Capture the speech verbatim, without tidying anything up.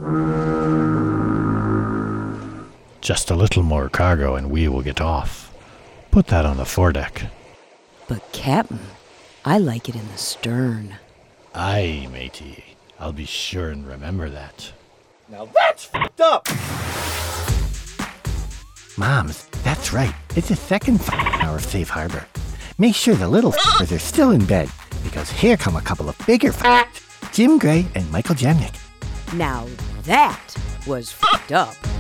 Just a little more cargo and we will get off. Put that on the foredeck. But Captain, I like it in the stern. Aye, matey. I'll be sure and remember that. Now that's f***ed up! Moms, that's right. It's the second f***ing hour of Safe Harbor. Make sure the little f***ers are still in bed, because here come a couple of bigger f***ers, Jim Gray and Michael Jemnick. Now that was f***ed up.